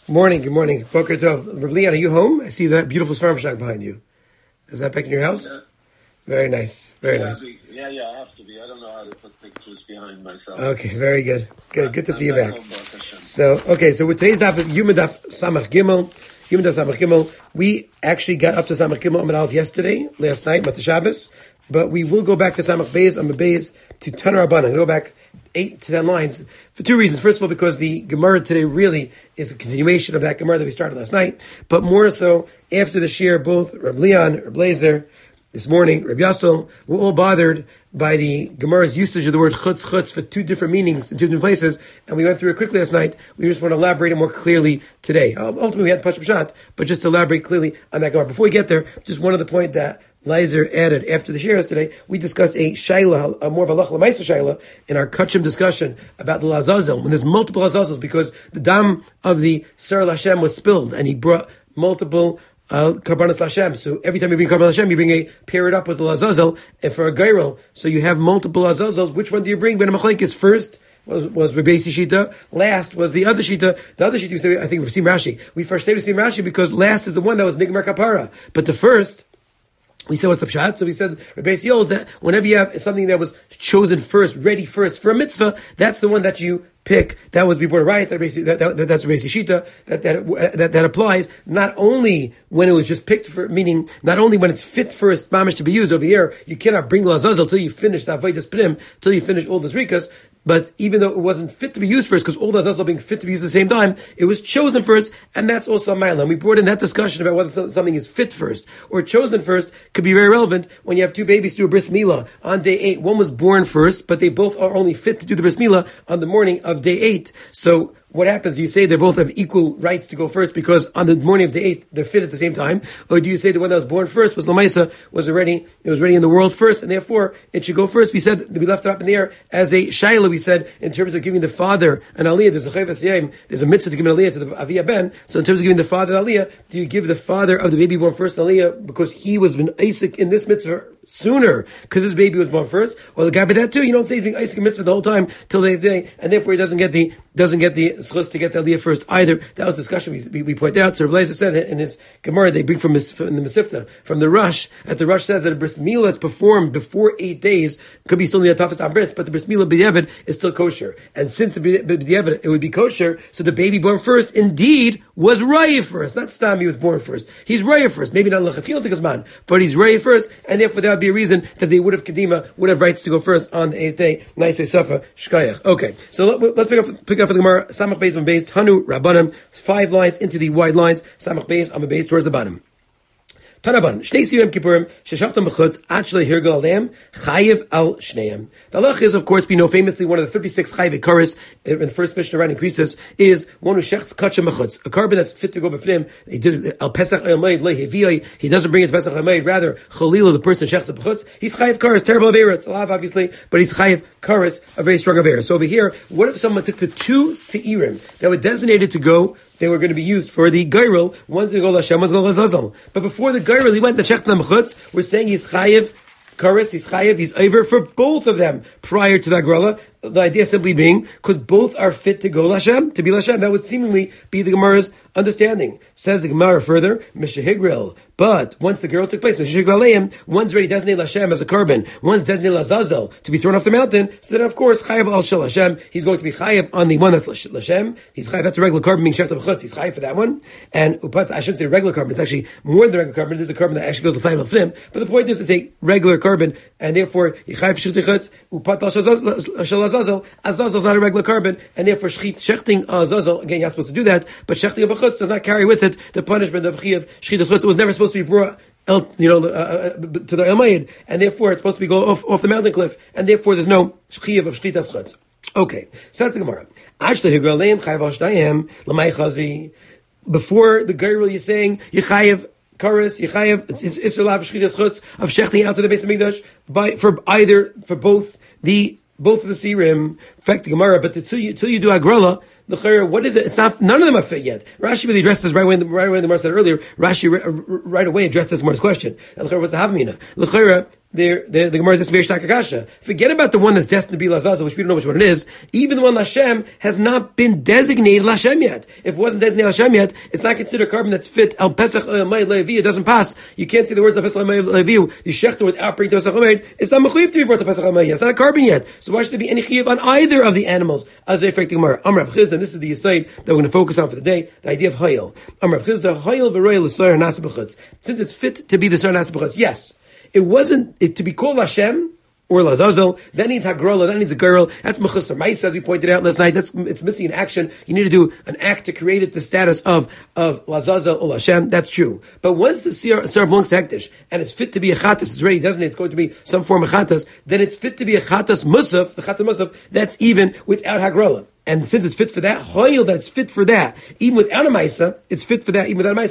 Morning, good morning. Boker Tov. Rabbi Leon, are you home? I see that beautiful Svarm shack behind you. Is that back in your house? Yeah. Very nice, very nice. Yeah, I have to be. I don't know how to put pictures behind myself. Okay, very good. Good to see you back. Home, Hashem. So with today's daf is Yom Daf Samach Gimel. Yom Daf Samach Gimel. We actually got up to Samach Gimel Amud Aleph yesterday, last night, Mat Shabbos, but we will go back to Samach Beis, Amud Beis, to Tanar Rabbanan. Go back 8 to 10 lines for two reasons. First of all, because the Gemara today really is a continuation of that Gemara that we started last night, but more so after the shir, both Reb Leon, Reb Blazer, this morning, Reb Yassel, were all bothered by the Gemara's usage of the word chutz for two different meanings in two different places, and we went through it quickly last night. We just want to elaborate it more clearly today. Ultimately, we had Pashup Pshat, but just to elaborate clearly on that Gemara. Before we get there, just one other point that Leiser added after the shir yesterday. We discussed a shaila, more of a lach l'maisa shaila, in our kachim discussion about the lazazel. When there's multiple lazazels, because the dam of the Sar Lashem was spilled, and he brought multiple karbanos Lashem. So every time you bring karbanos Lashem, you bring pair it up with the lazazel. And for a gairel, so you have multiple lazazels. Which one do you bring? Ben Machlekes first was Rebbe Shita. Last was the other Shita. The other Shita, we say, I think, Rasim Rashi. We first stayed with Rasim Rashi because last is the one that was Nigmar Kapara. But the first, we said what's the pshat. So we said Rebbe holds that whenever you have something that was chosen first, ready first for a mitzvah, that's the one that you pick. That was before right. That's Rebbe Shita. That applies not only when it was just picked for, meaning not only when it's fit first mamish to be used over here. You cannot bring lazazel till you finish the avodas prim, till you finish all the zrikas. But even though it wasn't fit to be used first, because all the azazel being fit to be used at the same time, it was chosen first, and that's also Ma'ila. And we brought in that discussion about whether something is fit first or chosen first could be very relevant when you have two babies do a bris milah on day 8. One was born first, but they both are only fit to do the bris milah on the morning of day 8. So what happens? Do you say they both have equal rights to go first because on the morning of the 8th they're fit at the same time, or do you say the one that was born first was Lamaisa, was already in the world first, and therefore it should go first? We said that we left it up in the air as a shaila. We said in terms of giving the father an aliyah, there's a chayvas yayim, there's a mitzvah to give an aliyah to the aviyah ben. So in terms of giving the father an aliyah, do you give the father of the baby born first an aliyah because he was been Isaac in this mitzvah sooner because his baby was born first, or the guy by that too? You don't say he's being Isaac in mitzvah the whole time till they, and therefore he doesn't get the schus to get the aliyah first either. That was discussion we pointed out. So Rabbi Lezer said in his Gemara, they bring from the Mesifta, from the Rush, that the Rush says that a bris milah is performed before 8 days, could be still in the toughest on bris, but the bris milah b'diavad is still kosher. And since the b'diavad, it would be kosher, so the baby born first indeed was raya first. Not stam, he was born first. He's raya first. Maybe not l'chatchila tikasman, but he's raya first, and therefore that would be a reason that they would have kedima, would have rights to go first on the 8th day. Naisei safa shkayach. Okay, so let's pick up for the Gemara. Samach Beis Amud Beis Tanu Rabbanan, 5 lines into the wide lines. Samach Beis Amud Beis towards the bottom. Tanaban, Shnei Siyum Kippurim, Sheshachtam B'chutz, Achlei Hirgal Aleim, Chayiv Al Shneim. The halach is, of course, we know famously one of the 36 Chayiv Ikaris in the first Mishnah around in Krisis is one who shechts kacham b'chutz, a carbon that's fit to go b'fnim. He did Al Pesach Ayamid Leheviyai. He doesn't bring it to Pesach Ayamid. Rather, Chalila, the person shechts b'chutz, he's Chayiv Karis, terrible Avera. It's alive, obviously, but he's Chayiv Karis, a very strong Avera. So over here, what if someone took the 2 Seirim that were designated to go? They were going to be used for the Gairil. One's going to go Lashem, one's going to go Lazazal. But before the Gairil, he went to Shechtam B'chutz. We're saying he's Chayiv Karis, he's Chayiv, he's over for both of them prior to that Grilla. The idea simply being, because both are fit to go Lashem, to be Lashem. That would seemingly be the Gemara's understanding. Says the Gemara further, Mishahigril. But once the girl took place, one's already designated Lashem as a carbon, one's designated Lazazel to be thrown off the mountain. So then, of course, Chayav al Shel Hashem, he's going to be Chayav on the one that's Lashem. He's Chayav, that's a regular carbon being Shechta B'chutz. He's Chayav for that one. And Upatz, I shouldn't say regular carbon, it's actually more than a regular carbon. It is a carbon that actually goes to Flaim al Flim. But the point is, it's a regular carbon, and therefore, Chayav Shechta B'chutz, Upat al Shel Azazel. Azazel is not a regular carbon, and therefore, Shechting Azazel, again, you're not supposed to do that, but Shechting B'chutz does not carry with it the punishment of Chayav Shechita B'chutz. It was never supposed to be brought to the Elmayid, and therefore it's supposed to be go off the mountain cliff, and therefore there's no Chayav of Shchitas Chutz. Okay, so that's the Gemara. Before the Gairil, you're saying Yechayev Karis, Yechayev, it's Israel of Shchitas Chutz of Shechting out to the Beis Hamikdash for both of the Sirim. In fact, the Gemara, but till you do Agrala, the Chayra, what is it? It's not, none of them are fit yet. Rashi really addressed this right away the Gemara said earlier. Rashi right away addressed this Gemara's question. And the Chayra was the Havamina. The Chayra, the Gemara says Ve'esh Takakasha. Forget about the one that's destined to be Lazazel, which we don't know which one it is. Even the one Lashem has not been designated Lashem yet. If it wasn't designated Lashem yet, it's not considered a carbon that's fit. Al Pesach Levi, it doesn't pass. You can't say the words Al Pesach Levi. You shechter without bringing to Pesach Levi. It's not mechuyev to be brought to Pesach Levi. It's not a carbon yet. So why should there be any chiyuv on either of the animals? As they affect the Gemara. Amar Rav Chizda, this is the aside that we're going to focus on for the day. The idea of Hayil. Amar Rav Chizda, Hayil v'royel l'soyer nasa b'chutz. Since it's fit to be the soyer nasa b'chutz, yes. It wasn't to be called Hashem or Lazazel. That needs Hagrola. That needs a girl. That's Mechusar Mais, as we pointed out last night. It's missing an action. You need to do an act to create it the status of Lazazel or Hashem. That's true. But once the Sar belongs to Hektish and it's fit to be a Chatas, it's ready, doesn't it? It's going to be some form of Chatas. Then it's fit to be a Chatas Musaf. The Chatas Musaf. That's even without Hagrola. And since it's fit for that, Hoyil that it's fit for that, even without a Maisa, it's fit for that, even without a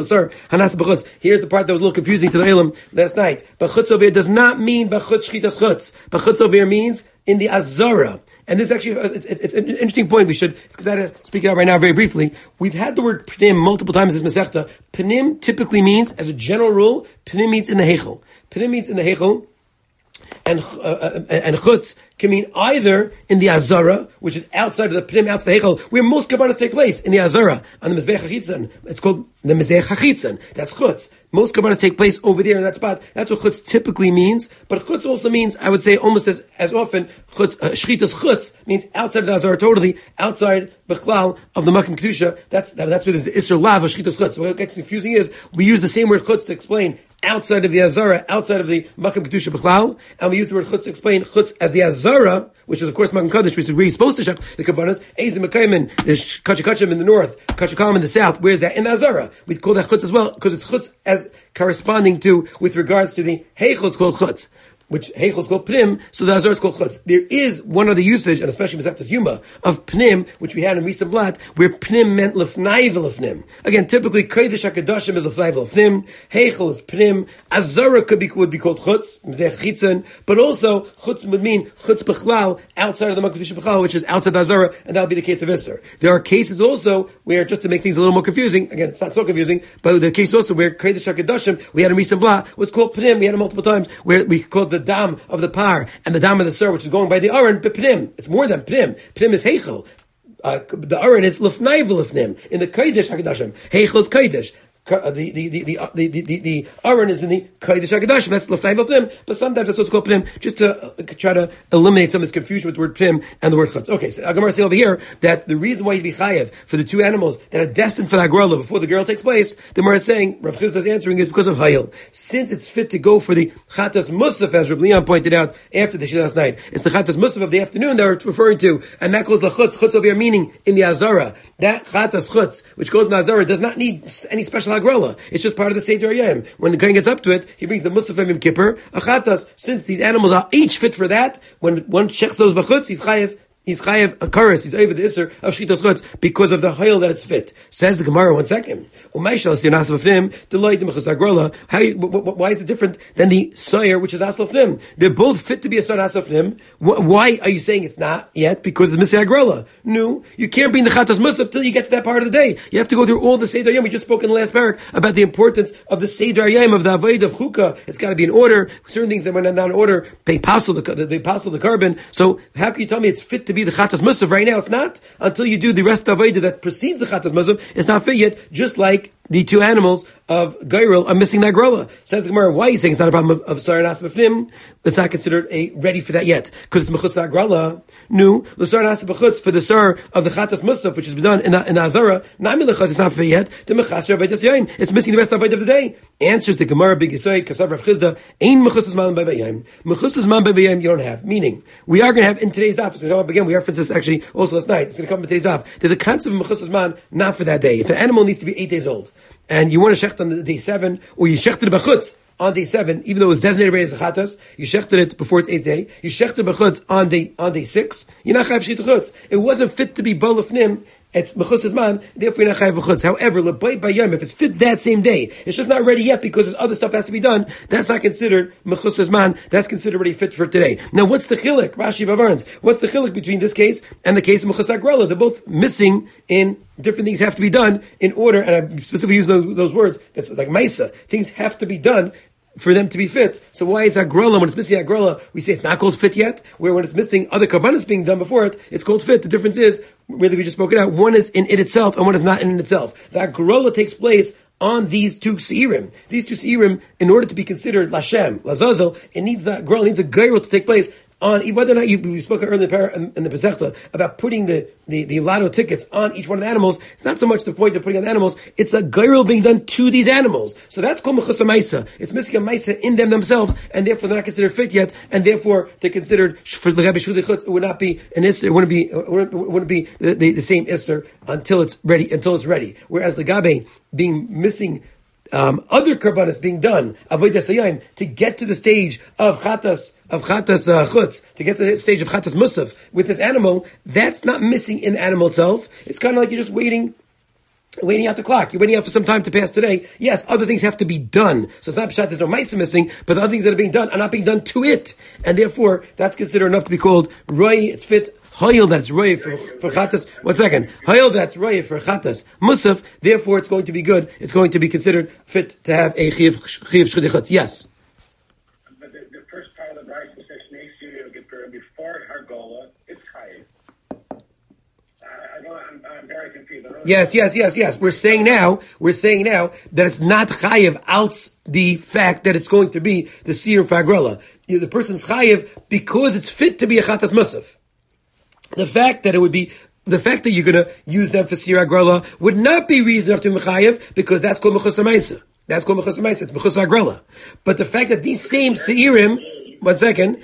Maisa. Here's the part that was a little confusing to the Elam last night. B'chutz over here does not mean B'chutz Shchitas Chutz. B'chutz over here means in the Azara. And this actually, it's an interesting point. We should speak it out right now very briefly. We've had the word Pnim multiple times in this Masechta. Pnim typically means, as a general rule, Pnim means in the Heichel. Pnim means in the Heichel. And chutz can mean either in the azara, which is outside of the pnim, outside the hechel, where most kabbalas take place, in the azara, on the mizbeach hachitzon. It's called the mizbeach hachitzon. That's chutz. Most kabbalas take place over there in that spot. That's what chutz typically means. But chutz also means, I would say, almost as often, shchitas chutz means outside of the azara, totally outside bechlal of the makom kedusha. That's where there's the isser lav of shchitas chutz. So what gets confusing is we use the same word chutz to explain outside of the Azara, outside of the Makam Kedusha B'chlal, and we use the word Chutz to explain Chutz as the Azara, which is of course Makam Kaddish, which is where you're supposed to shep the Kabbanas, Ezim Mekayim, there's Kachakachim in the north, Kachakalam in the south, where's that? In the Azara. We call that Chutz as well, because it's Chutz as corresponding to, with regards to the Heichel, it's called Chutz, which Heichel is called Pnim, so the Azar is called Chutz. There is one other usage, and especially Masechtas Yuma, of Pnim, which we had in Risa Blat, where Pnim meant Lefnai v'Lefnim. Again, typically, Kodesh HaKadoshim is Lefnai v'Lefnim, Heichel is Pnim, Azara would be called Chutz, but also, Chutz would mean Chutz B'chlal, outside of the Makam Kedusha B'chlal, which is outside the Azara, and that would be the case of Isser. There are cases also where, just to make things a little more confusing, again, it's not so confusing, but the case also where Kodesh HaKadoshim, we had in Risa Blat, was called Pnim, we had it multiple times, where we called the dam of the par and the dam of the sir, which is going by the aron, but pnim. It's more than pnim. Pnim is heichel. The aron is lefnai v'lefnim. In the kodesh hakadashim, heichel is kodesh. The aron is in the kodesh hakadashim. That's lefnai v'lefnim. But sometimes that's what's called pnim, just to try to eliminate some of this confusion with the word pnim and the word chutz. Okay, so Agamar saying over here that the reason why you'd be chayev for the two animals that are destined for the agrala before the girl takes place, the Gemara is saying, Rav Chizda is answering, is because of hayil. Since it's fit to go for the chatas musaf, as Reb Leon pointed out after the shir last night, it's the chatas musaf of the afternoon that we're referring to, and that goes the chutz over here, meaning in the azara. That chatas chutz, which goes in the azara, does not need any special agrala. It's just part of the Seder Yom. When the Kohen gets up to it, he brings the musaf and Yom Kippur, a chatas. Since these animals are each fit for that, when one checks those b'chutz, he's chayev a kares, he's over the isser of shchitas chutz because of the hayil that it's fit. Says the Gemara, 1 second. Why is it different than the soyer, which is aslafnim? They're both fit to be a son aslafnim. Why are you saying it's not yet? Because it's missing agrala. No, you can't bring the chatas musaf till you get to that part of the day. You have to go through all the Seder Yom. We just spoke in the last parak about the importance of the Seder Yom, of the avodah of chukah. It's got to be in order. Certain things that were not in order, they passel the carbon. So how can you tell me it's fit to be the chatas musaf right now? It's not until you do the rest of avodah that precedes the chatas musaf. It's not fit yet. Just like the two animals of Gairil are missing that grilla. Says the Gemara, why are you saying it's not a problem of Sar and Asa B'fnim? It's not considered ready for that yet. Because it's Mechus HaGrala. No, the Sar and Asa B'chutz for the Sar of the Chatas Musaf, which has been done in the Azara, it's not for yet. The Mechasher Avaydas Yaim. It's missing the rest of the day. Answers the Gemara, Big Yisai, Kasav Rav Chizda, Ein Mechus Zman B'Bayim. Mechus Zman B'Bayim you don't have. Meaning, we are going to have in today's daf, it's going to come up again, we referenced this actually also last night, it's going to come up in today's daf. There's a concept of Mechus Zman, not for that day. If an animal needs to be 8 days old, and you want to shecht on the day 7, or you shechted b'chutz on day 7, even though it was designated already as a chatas, you shechted it before its 8th day, you shechted b'chutz on day 6, you're not chayav shechit chutz. It wasn't fit to be bolafnim, it's mechus zman, therefore you're not chayav b'chutz. However, l'bayit b'yom, if it's fit that same day, it's just not ready yet because there's other stuff has to be done, that's not considered mechus zman, that's considered already fit for today. Now what's the chilik, Rashi Bavarns? What's the chilik between this case and the case of mechus agrala? They're both missing in different things have to be done in order, and I specifically use those words, that's like Maisa. Things have to be done for them to be fit. So why is agrella, when it's missing agrella, we say it's not called fit yet, where when it's missing other karbanos being done before it, it's called fit. The difference is, whether we just spoke it out, one is in it itself and one is not in it itself. The agrella takes place on these two seirim. These two seirim, in order to be considered lashem, lazazel, it needs the agrella, needs a geirah to take place on whether or not we spoke earlier in the Pesachta about putting the lotto tickets on each one of the animals. It's not so much the point of putting on the animals, it's a geirul being done to these animals. So that's called mechus maisa. It's missing a maisa in them themselves, and therefore they're not considered fit yet, and therefore they're considered for the Rabbi Shuli Chutz. It would not be an isser. It wouldn't be the same isser until it's ready. Whereas the gabe being missing other karbanos being done avodas hayom to get to the stage of chatas chutz, to get to the stage of chatas musaf with this animal, that's not missing in the animal itself. It's kind of like you're just waiting out the clock. You're waiting out for some time to pass today. Yes, other things have to be done. So it's not pshat, there's no ma'isa missing, but the other things that are being done are not being done to it. And therefore, that's considered enough to be called roi, it's fit. Hayil, that's roy for chatas. 1 second. Hayil, that's roy for chatas musaf. Therefore, it's going to be good. It's going to be considered fit to have a chiyuv shchidei. Yes. But the first part of the Bryce says before Hargola, it's chayiv. I'm very confused. Yes. We're saying now that it's not chayiv out the fact that it's going to be the seer fagrella. The person's chayiv because it's fit to be a chatas musaf. The fact that you're going to use them for sira agrella would not be reason enough to mechayev, because that's called mechus hamaisa. It's mechus agrella. But the fact that these same seirim, 1 second.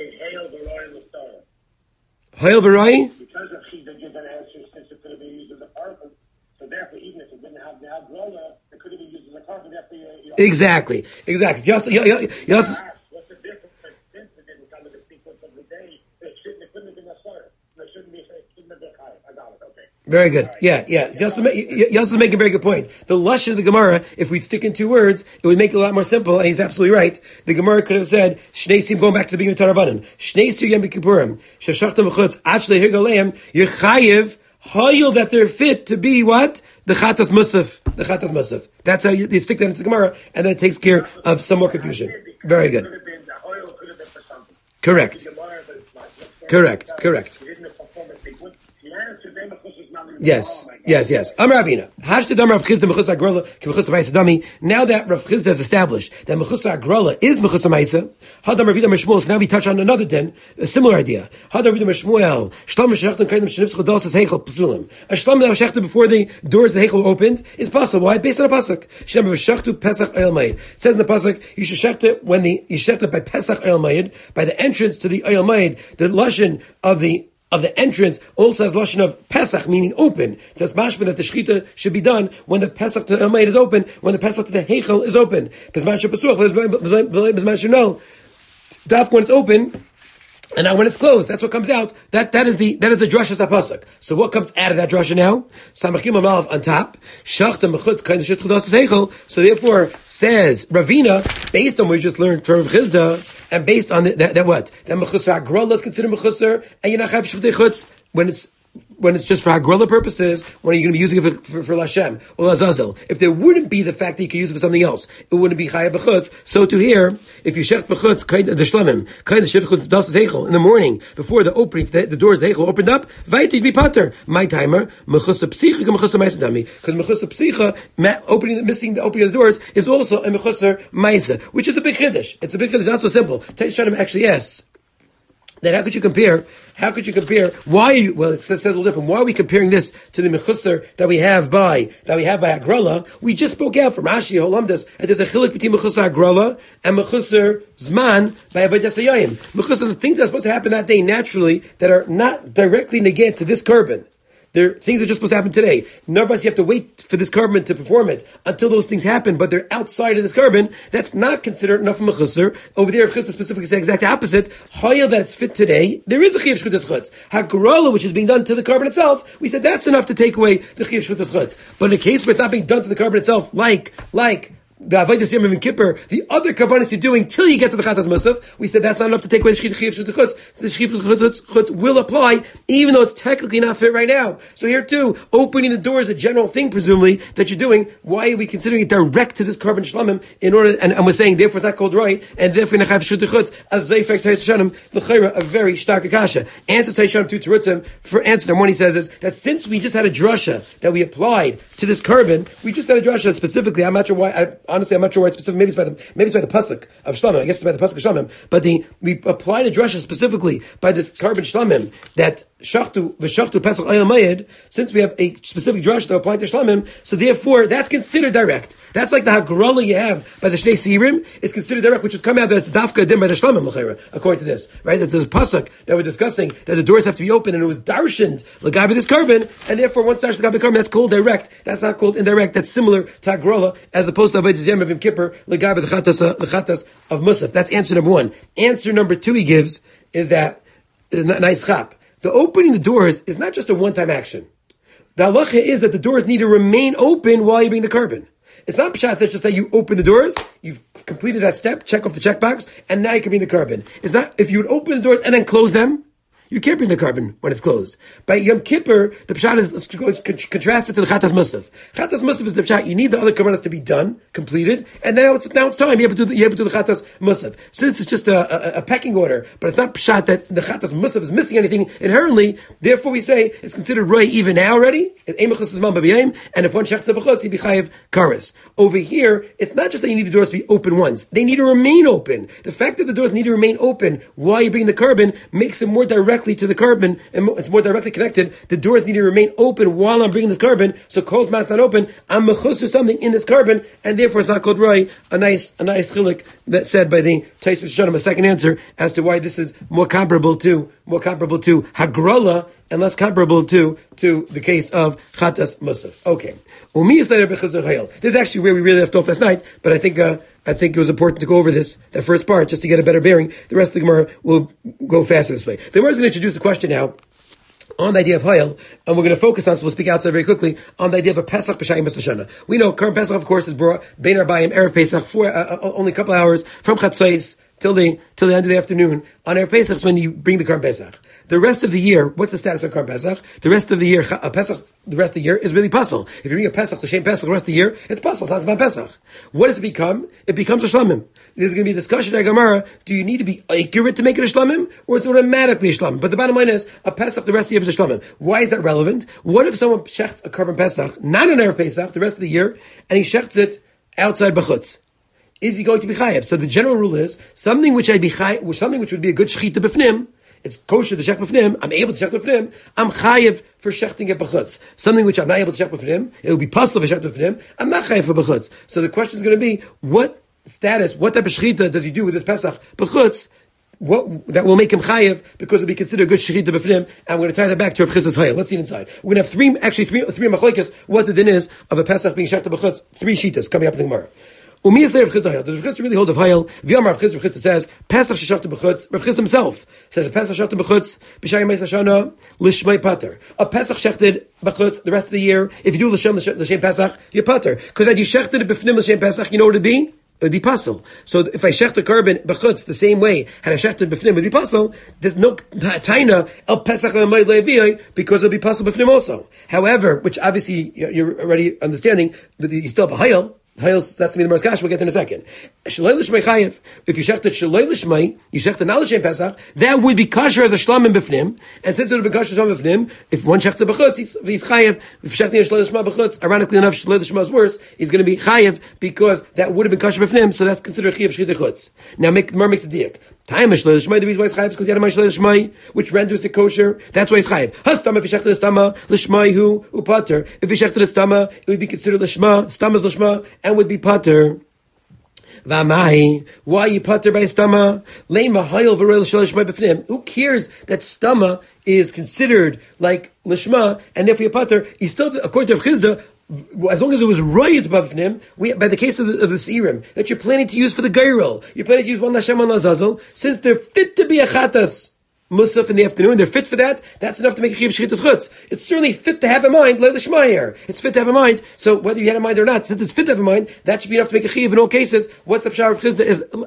Hayil v'roi. Because of she did give an answer since it could have been used as a carbon, so therefore even if it didn't have the agrella, it could have been used as a carbon. Exactly. What's the difference? Since it didn't come in the sequence of the day, it couldn't have been a slur. It shouldn't be I got it. Okay. Very good. Yeah. Yosef's making a very good point. The lashon of the Gemara, if we'd stick in 2 words, it would make it a lot more simple, and he's absolutely right. The Gemara could have said, Shnei Sim, going back to the beginning of Tarabanan, Shnei Sim Yom Kippurim, Sheshachtam Chutz, Achle Hirgaleim, you're chayiv, hayil, that they're fit to be what? The Chatas Musaf. That's how you stick that into the Gemara, and then it takes care of some more confusion. Very good. Correct. Yes. Amar Ravina. Hashtag Rav Chisda mechus agrella k'mechus ha'maisa dami. Now that Rav Chisda has established that mechus agrella is mechus ha'maisa, Hadam Rav Yidam Shmuel. So now we touch on another din, a similar idea. Hadam Rav Yidam Shmuel. Shlam shechtem kaidim shenifzchu dalsas heichel psulim. A shlam that was shechted before the doors of the heichel were opened is possible. Why? Based on a pasuk. Shem v'shechtu Pesach Oyel Mayid. It says in the pasuk you should shecht it you shecht it by Pesach Oyel Mayid, by the entrance to the Oyel Mayid. The lashon of the entrance also has lashon of Pesach, meaning open. That's mashma that the shechita should be done when the Pesach to the Elmayid is open, when the Pesach to the Heichel is open. Daf when it's open, and now when it's closed, that's what comes out. That is the drasha pasuk. So what comes out of that drasha now? Samachim Amalv on top. Shachta mechutz kind of shitchudas heichel. So therefore, says Ravina, based on what we just learned from Chisda, and based on that what? That mechusar agrella is considered mechusar, and you're not chayav shchutei chutz when it's just for agrella purposes. When are you going to be using it for Lashem or Lazazel? If there wouldn't be the fact that you could use it for something else, it wouldn't be chayav b'chutz. So to here, if you shecht b'chutz kind of the shlamim, kind of shechut das heichel in the morning before the opening, the doors of the heichel opened up, vaytid be pater. My timer mechusa psicha mechusa ma'isa dami, because mechusa psicha missing the opening of the doors is also a mechusa ma'isa, which is a big chiddush. It's a big chiddush, not so simple. Tais Shanim actually asks that how could you compare? Why? Well, it says a little different. Why are we comparing this to the mechusar that we have by agrella? We just spoke out from Rashi Holamdas that there's a chilik between mechusar agrella and mechusar zman by avodas hayom. Mechusar things that are supposed to happen that day naturally that are not directly negate to this carbon. They're things that are just supposed to happen today. None of us, you have to wait for this carbon to perform it until those things happen, but they're outside of this carbon. That's not considered enough of a chusser. Over there, if Chizda specifically says exact opposite, Hayel that it's fit today, there is a Chiyav Shchutas Chutz. Hagrola, which is being done to the carbon itself, we said that's enough to take away the Chiyav Shchutas Chutz. But in a case where it's not being done to the carbon itself, like the Avodas Yom Yom Kippur, the other karbanos you're doing till you get to the Chatas Musaf. We said that's not enough to take away the Shechit Chutz. The Shechit Chutz will apply, even though it's technically not fit right now. So here too, opening the door is a general thing, presumably, that you're doing. Why are we considering it direct to this carbon shlamim in order, and we're saying therefore it's not called right, and therefore Nechav Shechit Chutz, as Zayfek Tais Hashanim, l'chayra, a very stark akasha. Answers Tais Hashanim 2 Terutzim, for answer number 1 he says is, that since we just had a drasha that we applied to this carbon, we just had a drasha specifically, I'm not sure why, honestly, I'm not sure why it's specific. Maybe it's by the pasuk of Shlamim. I guess it's by the pasuk of Shlamim. But we applied a drasha specifically by this carbon Shlamim that shachtu v'shachtu Pesach Ayil Mayed. Since we have a specific drasha that applied to Shlamim, so therefore that's considered direct. That's like the hagrala you have by the Shnei Seirim is considered direct, which would come out that it's dafka din by the Shlamim l'chayra, according to this, right? That there's a pasuk that we're discussing that the doors have to be open, and it was darshaned l'gabi this carbon, and therefore once darshaned l'gabi carbon, that's called direct. That's not called indirect. That's similar to hagrala as opposed to Avodas Yom Yom Kippur l'gabi the chatas of Musaf. That's answer number 1. Answer number 2 he gives is that nice chap. The opening the doors is not just a one-time action. The halacha is that the doors need to remain open while you bring the carbon. It's not pshat that's just that you open the doors, you've completed that step, check off the checkbox, and now you can bring the carbon. It's not, if you would open the doors and then close them, you can't bring the carbon when it's closed. By Yom Kippur, the pshat is, let's contrast it to the Chatas Musaf. Chatas Musaf is the pshat, you need the other karbanos to be done, completed, and then now it's time, you have to do the Chatas Musaf. Since it's just a pecking order, but it's not pshat that the Chatas Musaf is missing anything inherently, therefore we say it's considered roi even now already, and if one shechta b'chutz, he be chayiv kares. Over here, it's not just that you need the doors to be open once, they need to remain open. The fact that the doors need to remain open while you bring the carbon makes it more direct to the carbon, and it's more directly connected. The doors need to remain open while I'm bringing this carbon, so kol's mass not open, I'm mechus to something in this carbon, and therefore it's not called roi. A nice chilik that said by the Tais Hashanim, a second answer as to why this is more comparable to hagrala and less comparable to the case of Chatas Musaf. Okay. This is actually where we really left off last night, but I think it was important to go over that first part, just to get a better bearing. The rest of the Gemara will go faster this way. The Gemara is going to introduce a question now on the idea of Hayel, and we're going to focus on, so we'll speak outside very quickly, on the idea of a Pesach B'Shayim B'Shana. We know current Pesach, of course, is brought Bein Arbayim, Erev Pesach, for only a couple hours from Chatzais till the end of the afternoon. On Erev Pesach is when you bring the Karm Pesach. The rest of the year, what's the status of Karm Pesach? The rest of the year, the rest of the year is really Pasal. If you bring a Pesach, L'Shem Pesach, the rest of the year, it's Pasal, it's not Zman Pesach. What does it become? It becomes a Shlamim. There's going to be a discussion at Gemara, do you need to be accurate to make it a Shlamim, or is it automatically a Shlamim? But the bottom line is, a Pesach, the rest of the year is a Shlamim. Why is that relevant? What if someone shechts a Karban Pesach, not on Erev Pesach, the rest of the year, and he shechts it outside B'chutz? Is he going to be chayev? So the general rule is, something which would be a good shechita b'fnim, it's kosher to shech b'fnim, I'm able to shech b'fnim, I'm chayev for shechting it b'chutz. Something which I'm not able to shech b'fnim, it will be possible for shech b'fnim, I'm not chayev for b'chutz. So the question is going to be, what type of shechita does he do with this Pesach b'chutz, that will make him chayev, because it will be considered a good shechita b'fnim, and we're going to tie that back to Rav Chisda's hayel. Let's see it inside. We're going to have three machlokes, what the din is of a Pesach being shechta b'chutz, 3 shitas coming up in the Gemara. Umi is there Rav Chisda Hayel. Does Rav Chisda really hold of Hayel? V'yamar Rav Chisda says, Pesach sheshachta b'chutz, Rav Chisda himself says, a Pesach shechta b'chutz, b'shayim meis hashana, l'shmei pater. A Pesach shechted b'chutz the rest of the year, if you do l'shem Pesach, you're pater. Because had you shechted it b'fnim l'shem Pesach, you know what it'd be? It would be pasul. So if I shecht the carbon b'chutz the same way, had I shechted b'fnim, it would be pasul. There's no taina el Pesach l'mayid le'aviyai, because it'll be pasul b'fnim also. However, which obviously you're already understanding, but you still have a Hayel. That's going to be the Marskash, we'll get there in a second. Shalei l'shmei chayev. If you shechted Shalei l'shmei, you shechted not l'shem Pesach, that would be kosher as a shlamim b'fnim, and since it would be kosher as a shlamim b'fnim, if one shechted b'chutz, he's chayev. If shechting Shalei l'shmei b'chutz, ironically enough, Shalei l'shmei is worse, he's going to be chayev, because that would have been kosher b'fnim, so that's considered chayev shchita chutz. Now, the Gemara makes a diak. Time Shalei l'shmei, the reason why he's chayev is because he had a Shalei l'shmei, which renders it kosher, that's why he's chayev. Hastam, if he shechted l'stama, l'shmei hu, upater. If he shechted l'stama, it would be considered l'shma, stama's l'shma, and would be pater. V'amai, why you pater by stama? Leima hayel v'roel shalish my b'fnim. Who cares that stama is considered like lishma, and therefore you pater? He's still, according to Rav Chisda, as long as it was royet b'fnim, by the case of the seirim that you're planning to use for the gairel, you're planning to use one Hashem, one Azazel, since they're fit to be a chatas. Musaf in the afternoon, they're fit for that. That's enough to make a chiv shchitas chutz. It's certainly fit to have a mind, like the Shema here. It's fit to have a mind. So whether you had a mind or not, since it's fit to have a mind, that should be enough to make a chiv in all cases. What's the pshar of Chizda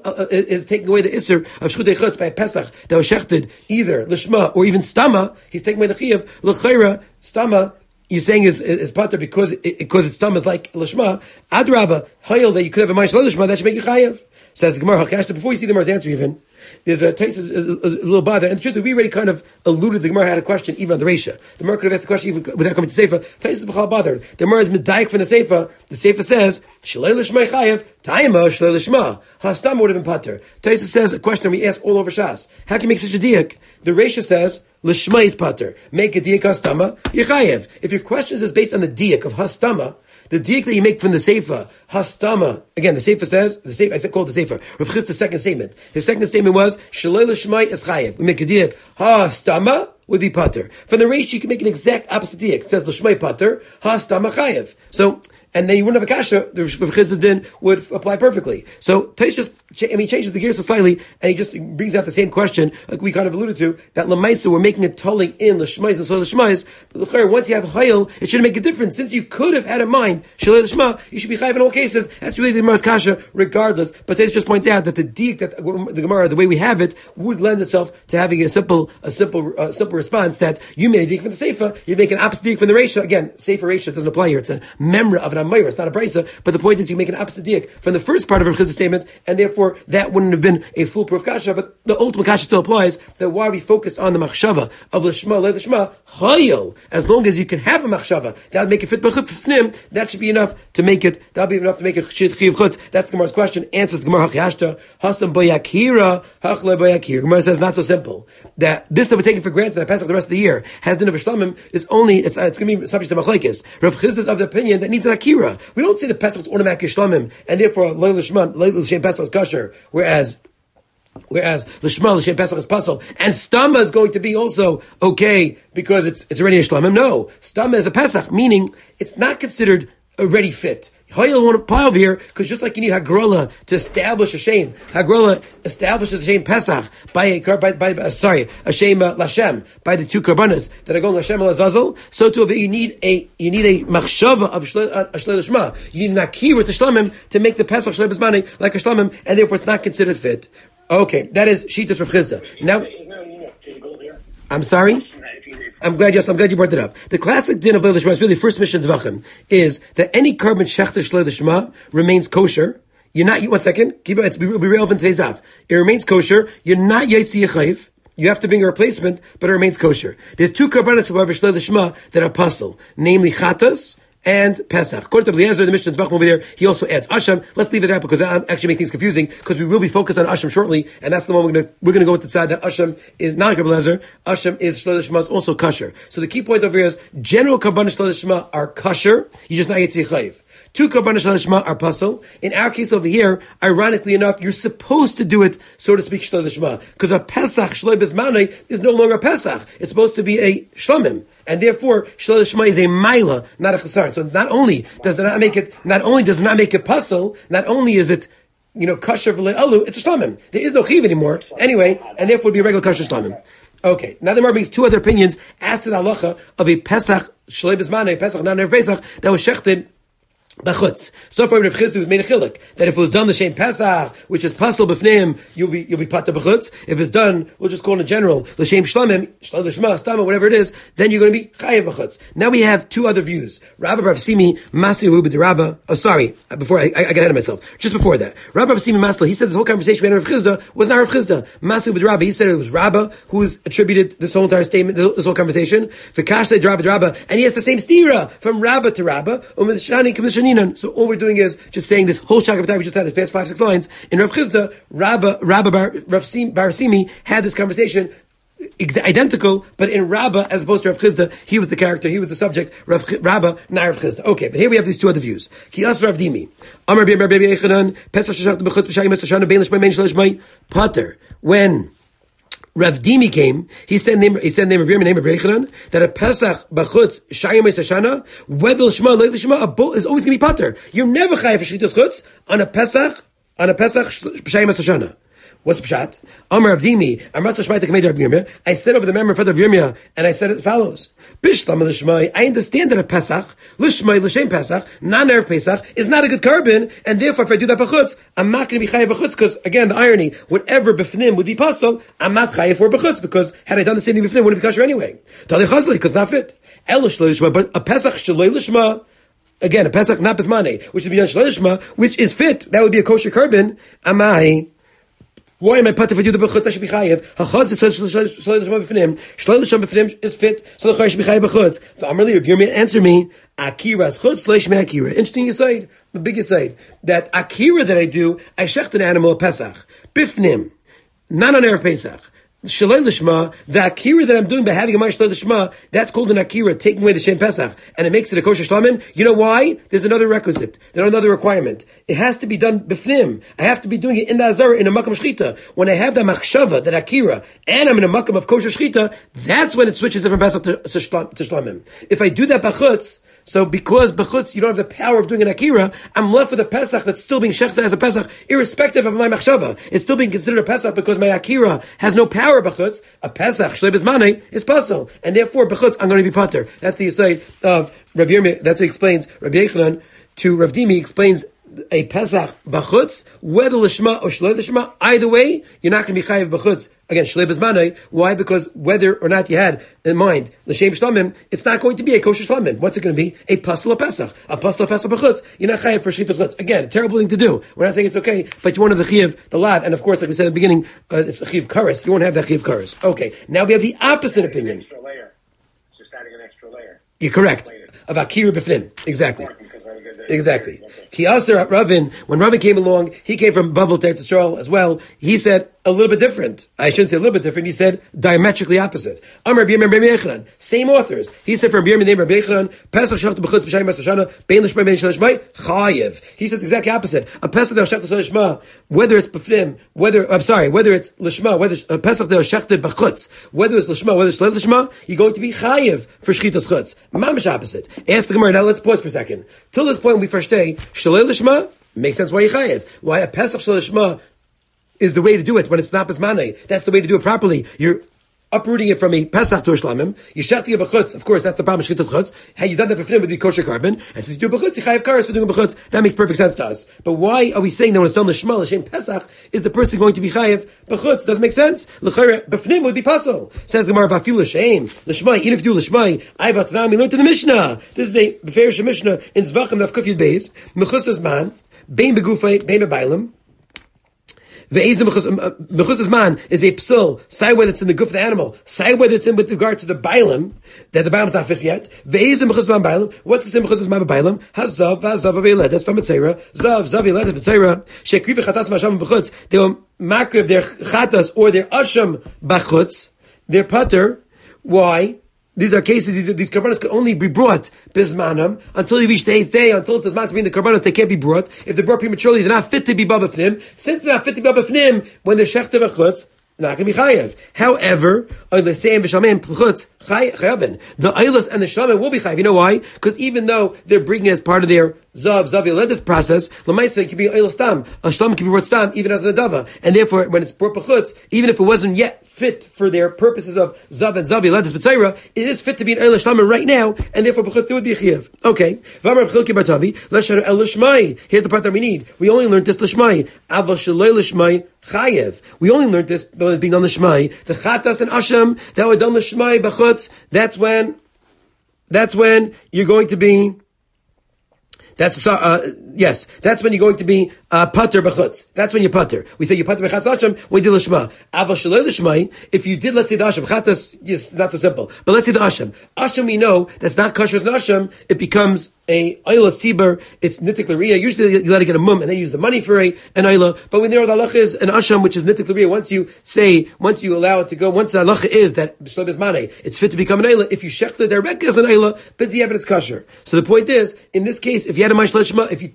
is taking away the isser of shchutei chutz by a Pesach that was shechted either lishma or even stama. He's taking away the chiv l'chayra stama. You're saying is pater because it's stama is like lishma. Adraba hayil that you could have a mind shel lishma that should make you chayav. Says the Gemara Hakashta. Before you see the Gemara's answer, even there's a taste is a little bother. And the truth is, we already kind of alluded. The Gemara had a question even on the Reisha. The Gemara could have asked the question even without coming to Seifa. Taisa is b'chal bothered. The Gemara is medayik from the Seifa. The Seifa says shalei l'shmei chayev taima shalei l'shma. Hastam would have been pater. Taisa says a question we ask all over Shas. How can you make such a diak? The Reisha says l'shma is pater. Make a diak hastama yechayev. If your question is based on the diak of hastama, the diak that you make from the Seifa, hastama, again, the Seifa says, I said called the Seifa, Rav Chisda's second statement. His second statement was, Shalei l'shmai is chayev. We make a diak, hastama would be pater. From the Reish, you can make an exact opposite diak. It says, l'shmai pater, hastama chayev. So, and then you wouldn't have a kasha, the Rav Chisda's din would apply perfectly. So, Tais just, he changes the gears so slightly, and he just brings out the same question, like we kind of alluded to, that Lamaisa, we're making a tulling in l'shmais and so l'shmais, but once you have hayil, it shouldn't make a difference. Since you could have had a mind, shalei l'shma, you should be chayiv in all cases. That's really the Gemara's kasha, regardless. But Tais just points out that the dik, that the Gemara, the way we have it, would lend itself to having a simple response that you made a dik from the Seifa, you make an opposite dik from the Reisha. Again, Seifa Reisha doesn't apply here. It's a memra of an Amayra. It's not a Brisa. But the point is, you make an opposite dik from the first part of Rav Chisda's statement, and therefore that wouldn't have been a foolproof kasha. But the ultimate kasha still applies. That why we focused on the machshava of l'shma, le l'shma, hayil. As long as you can have a machshava, that would make it fit b'chufnim. That should be enough to make it. That'll be enough to make it chiv chutz. That's the Gemara's question. Answers the Gemara Hachiyashta. Hasam boyakira, hachle boyakir. Gemara says not so simple. That this that we're taking for granted that Pesach the rest of the year has din of shlamim is only it's going to be subject to machlekes. Rav Chisda is of the opinion that needs an akira. We don't say the Pesach is automatic shlamim and therefore leil l'shman leil l'shem Pesach is kosher. Whereas l'shma l'shem Pesach is puzzle, and stama is going to be also okay because it's already a shlamim. No, stama is a Pesach, meaning it's not considered a ready fit. Hayil want to apply over here because just like you need Hagrola to establish a shame, Hagrola establishes a shame Pesach by a shame Lashem by the two karbanas that are going Lashem and Lazazel. So too, you need a machshava of Shlei Lishma. You need an akir with the shlamim to make the Pesach Shlei Bezmani like a shlamim, and therefore it's not considered fit. Okay, that is Shitas Rav Chisda. Now, I'm sorry. I'm glad you brought it up. The classic din of Leil Lishma is really the first mission Zvachim is that any carbon shechter Shlei Lishma remains kosher. You're not. One second. Keep it. It'll be relevant to today's Zav. It remains kosher. You're not Yaitzi Yechayiv. You have to bring a replacement, but it remains kosher. There's two karbanas, however, Shlei Lishma that are puzzle, namely Chatas and Pesach. According to Eliezer, the Mishnah Zvachim over there, he also adds Asham. Let's leave it out because I'm actually making things confusing because we will be focused on Asham shortly, and that's the one we're going to go with the side that Asham is not like Eliezer. Asham is Shlei Lishma is also kosher. So the key point over here is general karbanas Shlei Lishma are kosher. You just not Yitzhi Chayiv. Two karbanas Shlei Lishma are puzzle. In our case over here, ironically enough, you're supposed to do it, so to speak, Shlei Lishma, because a Pesach Shlei Bezmanei is no longer a Pesach. It's supposed to be a Shlamim. And therefore, Shlei Lishma is a Maila, not a Chasar. So not only does it not make it puzzle, not only is it, kosher v'le'alu, it's a Shlamim. There is no Chiv anymore. Anyway, and therefore it would be a regular kosher Shlamim. Okay. Now the Gemara brings two other opinions as to the halacha of a Pesach Shlei Bezmanei, Pesach, not Erev Pesach, that was shechted b'chutz. So far, Rav Chisda was made a chilik that if it was done the shem Pesach, which is pasal b'fneim, you'll be pater b'chutz. If it's done, we'll just call it in general the shem shlamim, shlei l'shma, stama, whatever it is, then you're going to be chayev b'chutz. Now we have two other views. Rabba Rav Simi Masli Ruba de Rabba. Oh, sorry, before I got ahead of myself. Just before that, Rabba Rav Simi Masli, he said this whole conversation we had with Rav Chisda was not Rav Chisda. Masli Ruba de Rabba, he said it was Rabba who was attributed this whole entire statement, this whole conversation. V'kash said Rabba de Rabba, and he has the same stira from Rabba to Rabba. So all we're doing is just saying this whole shak of time we just had the past 5-6 lines. In Rav Chisda, Rav Simi had this conversation identical, but in Rabba, as opposed to Rav Chisda, he was the character, he was the subject. Rabba, not Rav Chisda. Okay, but here we have these two other views. Ki as Rav Dimi, Amar Rabbi Yechanan, Pesach shechta b'chutz b'shayim esashana bein l'shmai mein shleishmai pater. When Rav Dimi came, he said name of Yechanan that a Pesach b'chutz shayim esashana whether l'shma or l'shma is always going to be pater. You're never chayav for shchitas chutz on a Pesach shayim esashana. What's the pshat? Amar Avdimi, Amras Shmai Tekmei Rav Yirmiyah. I said over the member in front of Yirmiyah, and I said it follows. Bishlam Lishmai, I understand that a Pesach, Lishmai, L'Shem Pesach, non-Erev Pesach, is not a good carbon, and therefore if I do that b'chutz, I'm not going to be chayiv b'chutz, because again, the irony, whatever b'fnim would be pasul, I'm not chayiv for b'chutz, because had I done the same thing b'fnim, it wouldn't be kosher anyway. Tali Chazli, because not fit. El Lishma, but a Pesach Shaloi Lishma, again, a Pesach not Bismane, which is beyond Shaloi Lishma, which is fit, that would be a kosher carbon, Amai. Why am I put if I do the b'chutz? I should be chayiv. Hachaz it says shalei l'shma b'fnim. Shalei l'shma b'fnim is fit, so the I should be chayiv b'chutz. The Amrli Rav Yirmiyah answer me. Akira's chutz l'shma akira. Interesting aside, the big aside that akira that I do, I shecht an animal a Pesach b'fnim, not on erev Pesach. Shalei l'shma, the akira that I'm doing by having a ma'ash shalei l'shma, that's called an akira, taking away the shem Pesach, and it makes it a kosher shlamim. You know why? There's another requisite. There's another requirement. It has to be done b'fnim. I have to be doing it in the azara, in a makam shchita. When I have that machshava, that akira, and I'm in a makam of kosher shchita, that's when it switches from Pesach to shlamim. If I do that b'chutz, so because b'chutz you don't have the power of doing an akira, I'm left with a Pesach that's still being shechted as a Pesach, irrespective of my machshava. It's still being considered a Pesach because my akira has no power b'chutz. A Pesach shlei b'zmanei is pasul, and therefore b'chutz I'm going to be pater. That's the aside of Rav Yirmiyah. That's what he explains. Rabbi Yechanan to Rav Dimi explains a Pesach b'chutz, whether l'shma or shlei l'shma, either way, you're not going to be chayiv b'chutz. Again, shlei b'zmanei. Why? Because whether or not you had in mind l'shem shlamim, it's not going to be a kosher shlamim. What's it going to be? A pasal Pesach. A pasal Pesach b'chutz. You're not chayiv for shchitas chutz. Again, a terrible thing to do. We're not saying it's okay, but you won't have the chiv, the lav, and of course, like we said at the beginning, it's a chiv kares. You won't have that chiv kares. Okay, now we have the opposite opinion. Extra layer. It's just adding an extra layer. You're correct. Of akira b'fnim. Exactly. Exactly. Okay. Ki aser Ravin, when Ravin came along, he came from Bavel to Eretz Yisrael as well. He said a little bit different. I shouldn't say a little bit different. He said diametrically opposite. Amar Rabbi Yechanan, same authors. He said from Rabbi Yechanan, Pesach shechta b'chutz b'shayim b'sashana, bein l'shma bein shel chayev. He says exactly opposite. A Pesach that shechta l'shma, whether it's b'fnim, whether it's l'shma, whether a Pesach that shechta b'chutz, whether it's l'shma, whether it's l'shma, you're going to be chayev for shchitas chutz. Mamish opposite. Ask the Gemara. Now let's pause for a second. Till this point, we first say shalei l'shma makes sense why you chayev. Why a Pesach shalei l'shma is the way to do it when it's not bismanei. That's the way to do it properly. You're uprooting it from a Pesach to a shlamim. You shechting a b'chutz. Of course, that's the problem. Shechita b'chutz. Had you done that b'fnim, it would be kosher carbon. And since you do b'chutz, you chayev kares for doing b'chutz. That makes perfect sense to us. But why are we saying that when it's done l'shma, l'shem Pesach, is the person going to be chayev b'chutz? Doesn't make sense. L'chayre b'fnim would be pasul. Says the Gemara, v'afil l'shem l'shma. Even if you do l'shma, I vatram. We learned in the Mishnah. This is a beferish Mishnah in Zvachim Daf Kuf Yud Beis. Mechusas man bein begufay bein bebailim. Mechusas man is a psul, say whether it's in the goof of the animal, say whether it's in with regard to the bailim, that the bailim's not fit yet. Ve'ezim mechusas man bailim. What's the same mechusas man bailim? Hazav, vazav aveilet. That's from Mitzera. Zav, zav aveilet Mitzera. Shekriv chatas masham b'chutz. They will makriv their chatas or their asham b'chutz, their putter. Why? These are cases, these karbanos can only be brought bismanam until you reach the 8th day, until it's the to be in the karbanos, they can't be brought. If they're brought prematurely, they're not fit to be babafnim. Since they're not fit to be babafnim, when they're shechter v'chutz, not going to be chayev. However, the oilus and the shlamim will be chayev. You know why? Because even though they're bringing it as part of their zav yoledis process, l'maisa it can be oilus stam. A shlamim can be brought stam even as an adava, and therefore when it's brought b'chutz, even if it wasn't yet fit for their purposes of zav and zav yoledis b'tzayra, it is fit to be an oilus shlamim right now, and therefore b'chutz there would be a chayev. Okay. Here's the part that we need. We only learned this l'shmai. Aval shaloi l'shmai chayev. We only learned this being done l'shmai. The chatas and asham that were done l'shmai b'chutz. That's when you're going to be. That's when you're going to be pater b'chutz. That's when you pater. We say you pater b'chatz asham when you do l'shma. Aval shaloi l'shmai. If you did, let's say the asham chatas, yes, not so simple. But let's say the asham. Asham, we know that's not kosher as an asham. It becomes a ayla siber. It's nitik l'riya. Usually you let it get a mum and then use the money for an ayla. But when there the halacha is an asham, which is nitik l'riya, once you allow it to go, once the halacha is that b'shlom is mane, it's fit to become an ayla. If you shechta directly as an ayla, but the evidence kosher. So the point is, in this case, if you had a ma'ash l'shma, if you took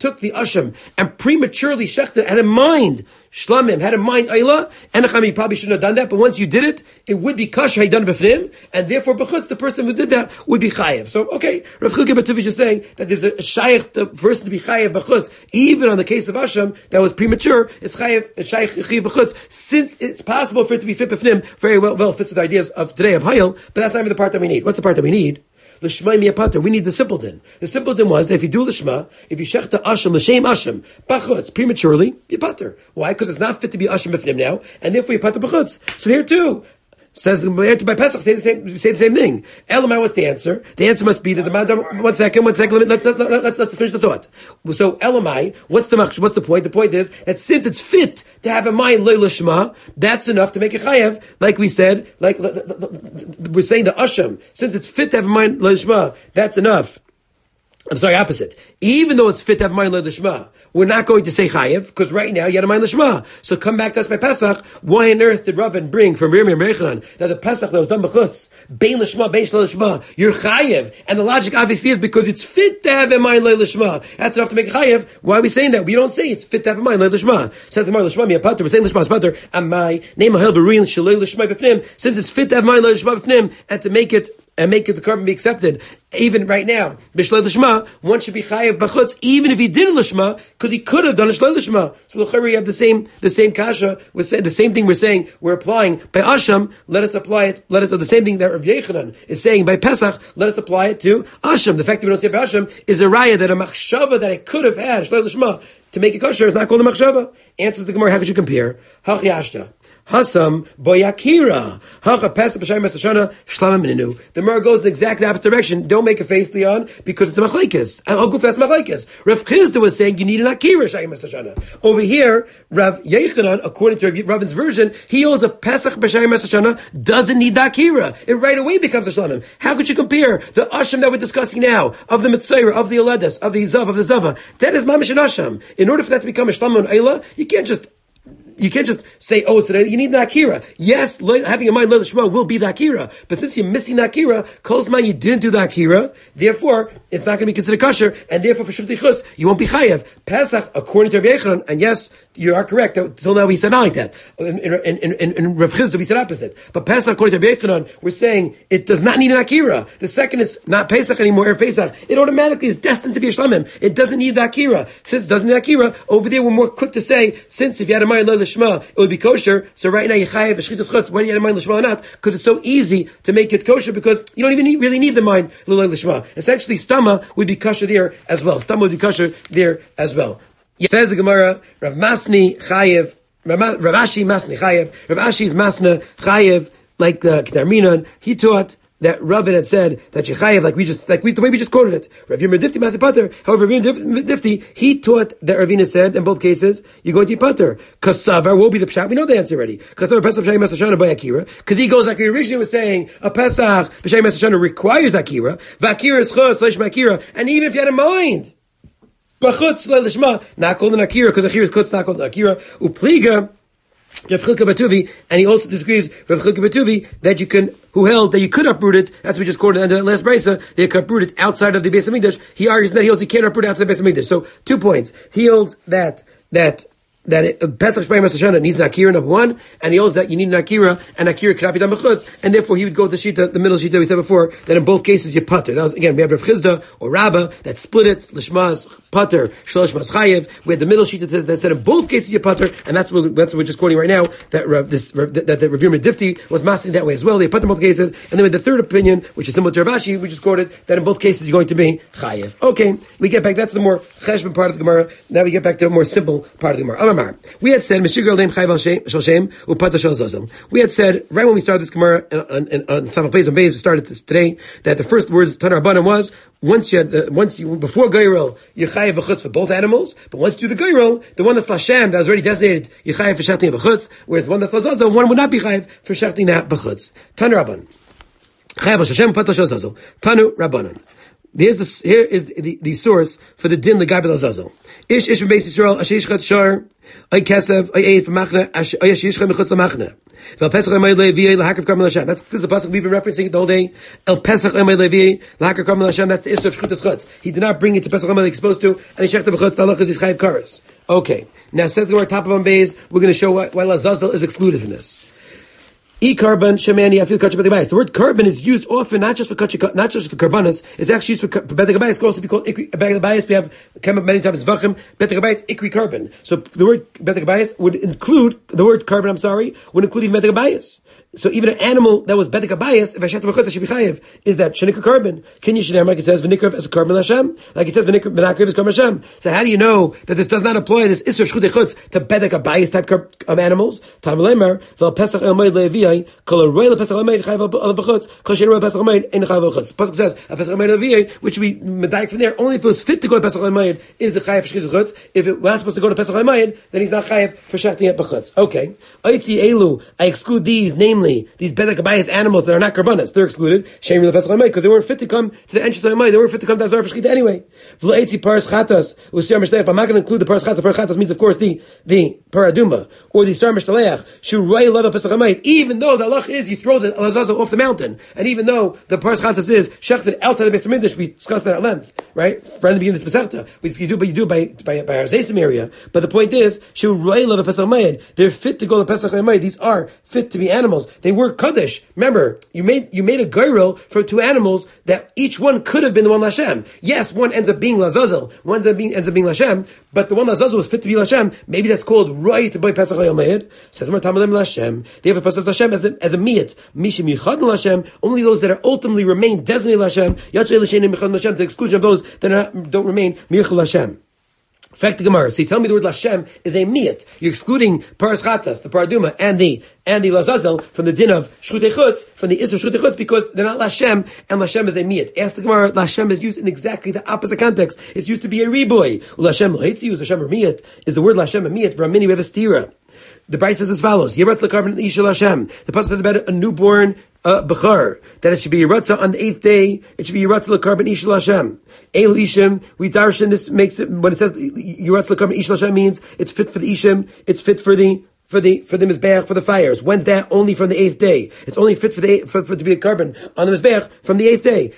took the asham and prematurely shechted, had in mind shlamim, had in mind ayla, and you probably shouldn't have done that, but once you did it, it would be kasher, he done it b'fnim, and therefore b'chutz, the person who did that would be chayev. So, okay, Rav Chilke Batuvi is saying that there's a shaykh, the person to be chayev b'chutz, even on the case of asham that was premature, it's chayev, shaykh b'chutz, since it's possible for it to be fit b'fnim, very well fits with the ideas of today of Hayel, but that's not even the part that we need. What's the part that we need? L'shma miyapater. We need the simple din. The simple din was that if you do l'shma, if you shechta asham, l'shem asham, b'chutz, prematurely, yipater. Why? Because it's not fit to be asham b'fnim now, and therefore yipater b'chutz. So here too, says by Pesach, say the same thing. Elamai, what's the answer? The answer must be that the madam. One second. Let's finish the thought. So Elamai, what's the point? The point is that since it's fit to have a mind leil shema, that's enough to make it chayev. Like we said, like we're saying the asham. Since it's fit to have a mind leil shema, that's enough. I'm sorry, opposite. Even though it's fit to have mind l'shma, we're not going to say chayev, because right now you had a mind l'shma. So come back to us by Pesach. Why on earth did Ravan bring from Miriam Rechanan that the Pesach that was done b'chutz, bein l'shma, bein shlo l'shma, you're chayev? And the logic obviously is because it's fit to have a mind l'shma. That's enough to make a chayev. Why are we saying that? We don't say it's fit to have a mind l'shma. Says the mind l'shma, miyapater, we're saying l'shma is pater, amai, name a hel b'ruin, shaloi l'shma b'fnim, since it's fit to have mind l'shma b'fnim, and to make it the carbon be accepted, even right now, b'shlei l'shma, one should be chayev b'chutz, even if he did a l'shma, because he could have done a shlei l'shma. So l'chari have the same kasha, the same thing we're applying by asham, let us apply it, the same thing that Rav Yechanan is saying by Pesach, let us apply it to asham. The fact that we don't say by asham is a raya that a machshava that I could have had, shlei l'shma, to make it kosher is not called a machshava. Answers the Gemara, how could you compare? Hach yashta. Hasam boyakira. Hacha pesach b'shayim esashana shlamim mininu. The Gemara goes in the exact opposite direction. Don't make a face, Leon, because it's a machlekes. I'll go for that's machlekes. Rav Chizda was saying you need an akira shayim esashana. Over here, Rav Yechanan, according to Ravin's version, he holds a pesach b'shayim esashana doesn't need the akira. It right away becomes a shlamim. How could you compare the asham that we're discussing now of the mitzayra, of the aledes, of the zav, of the zava? That is mamish an asham. In order for that to become a shlamim and ayla, you can't just say, oh, it's you need the akira. Yes, having in mind leil shema will be the akira, but since you're missing the akira, kolzman you didn't do the akira, therefore it's not going to be considered kosher, and therefore for shivtei chutz you won't be chayev. Pesach, according to Rav Yechanan, and yes, you are correct. Until now we said not like that. In Rav Chizda we said opposite. But Pesach, according to Rav Yechanan, we're saying it does not need an akira. The second is not Pesach anymore. Erev Pesach, it automatically is destined to be a shlamim. It doesn't need the akira. Since it doesn't need akira, over there we're more quick to say, since if you had a mind leil shema, it would be kosher. So right now you chayev shchitas chutz, whether you had a mind l'shma or not, because it's so easy to make it kosher because you don't even really need the mind l'shma. Essentially, stama would be kosher there as well. Stama would be kosher there as well. Says the Gemara, Rav Masni chayev, Rav Ashi Masni chayev, Rav Ashi's Masna chayev, like the Kedar Minan, he taught that Ravin had said that Yechayev, the way we just quoted it. Rav Yirmiyah Difti Masi Pater. However, Rav Yirmiyah Difti, he taught that Ravina said in both cases, you're going to be Pater. Kasavar will be the pshat. We know the answer already. Kasavar Pesach B'Shayim Masashana by Akira. Because he goes like he originally was saying, a Pesach B'Shayim Masashana requires Akira. V'Akira is Chos, Leish Akira. And even if you had a mind, B'chutz Le'Lishma, not called an Akira, because Akira is Chutz, not called an Akira. Upliga, Rav Chilke Batuvi, and he also disagrees, Rav Chilke Batuvi, that who held that you could uproot it, that's what we just quoted at the end of that last brisa, that you could uproot it outside of the Beis HaMikdash. He argues that he also can't uproot it outside the Beis HaMikdash. So, 2 points. He holds that Pesach Shpayim Masashana needs an Akira, number one, and he holds that you need an Akira, and Akira cannot be done b'chutz, and therefore he would go with the middle shita we said before, that in both cases you putter. That was, again, we have Rav Chizda or Rabbah that split it, Lishma's putter, Shalishma's chayev. We had the middle shita that said in both cases you putter, and that's what we're just quoting right now, that the Rav Yirmiyah Difti was masking that way as well. They putter in both cases, and then we had the third opinion, which is similar to Rav Ashi, we just quoted, that in both cases you're going to be chayev. Okay, we get back, that's the more cheshbon part of the Gemara. Now we get back to a more simple part of the Gemara. We had said, we had said, right when we started this Gemara, on Samach Beis and Beis, we started this today, that the first words, Tanar Rabbanan, was, before Geirel, you chayev b'chutz for both animals, but once you do the Geirel, the one that's Lashem, that was already designated, you chayev for shechting b'chutz, whereas the one that's Lazazel, one would not be chayev for shechting that b'chutz. Tanar Rabbanan. Chayev Hashem, Pato Shel Zazel. Tanu Rabbanan. Here is the source for the din legabe lazazel. Ish from Beis Yisrael asher yishchat shar ay kesev ay eis b'machne ay yishchat mechutz lamachne. Vel Pesach Amay Levi lahakar karmel Hashem. This is a pasuk we've been referencing the whole day. El Pesach Amay Levi lahakar karmel Hashem. That's the issue of shchutas chutz. He did not bring it to Pesach Amay like he's supposed to, and he shechta b'chutz. Halachas is chayiv kares. Okay, now says the word top of Ambeis. We're going to show why lazazel is excluded from this. E-carbon, shemani, I feel kachah bedegabayis. The word carbon is used often not just for karbanas, it's actually used for bedegabayis. It could also be called bedegabayis. We have come up many times, vachim, bedegabayis, ikri carbon. So the word bedegabayis would include, the word carbon, would include even bedegabayis. So even an animal that was bedek abayis, if I shechta b'chutz, should be chayiv, is that shenikra carbon. Can you shenam like it says v'nikrav as a carbon Hashem, like it says v'nikrav as carbon Hashem. So how do you know that this does not apply this isur shchutei chutz to bedek abayis type of animals? Tam lemer v'al pesach el moed le'eviyai kol aroi le'pesach el moed chayiv al b'chutz kol she'roi pesach el moed ein chayiv al b'chutz. Pasuk says a pesach el moed le'eviyai, which we medayik from there. Only if it was fit to go to pesach el moed is the chayiv for shchutei chutz. If it was supposed to go to pesach el moed, then he's not chayiv for shechting at b'chutz. Okay, oitzi elu, I exclude these, namely these bedek abayis animals that are not karbanas, they're excluded. Shame the pesach because they weren't fit to come to the entrance of the They weren't fit to come to Azar for Shechita anyway. V'leitzi paras chatas u'siyar mishtaleach. I'm not going to include the paras chatas. The paras chatas means, of course, the paraduma or the siyar mishtaleach. Shurei leva pesach hamayid. Even though the halach is you throw the alazazel off the mountain, and even though the paras chatas is shechted outside the Beis Hamikdash, we discussed that at length, right? From the beginning of this Masechta, you do it by our Zaysim area. But the point is, shurei leva pesach hamayid. They're fit to go to pesach hamayid. These are fit to be animals. They were kaddish. Remember, you made a gairil for two animals that each one could have been the one Lashem. Yes, one ends up being Lazazel, one ends up being Lashem, but the one Lazazel was fit to be Lashem. Maybe that's called right to buy Pesach Hayomayid. Says Martamalim Lashem. They have a Pesach Lashem as a miyat. Mishim Yichad Lashem. Only those that are ultimately remain designated Lashem. Yatzrei L'Shenim Yichad Lashem. To the exclusion of those that don't remain Mirchel Lashem. Fact the Gemara. So you tell me the word Lashem is a miyat. You're excluding paras chatas, the paraduma, and the lazazel from the din of shchutei chutz, from the isur shchutei chutz, because they're not Lashem, and Lashem is a miyat. Ask the Gemara, Lashem is used in exactly the opposite context. It's used to be a riboy. Lashem l'haitzi, is Lashem or miyat? Is the word Lashem a miyat? Ramini, we have a stira. The Bryce says as follows: Yeratz lekarban ishel Hashem. The pasuk says about a newborn bechar that it should be Yeratza on the 8th day. It should be Yeratz lekarban ishel Hashem. Elu ishim. We darshan this makes it when it says Yeratz lekarban ishel Hashem means it's fit for the ishim. It's fit for the mizbeach for the fires. When's that? Only from the 8th day. It's only fit for to be a carbon on the mizbeach from the 8th day.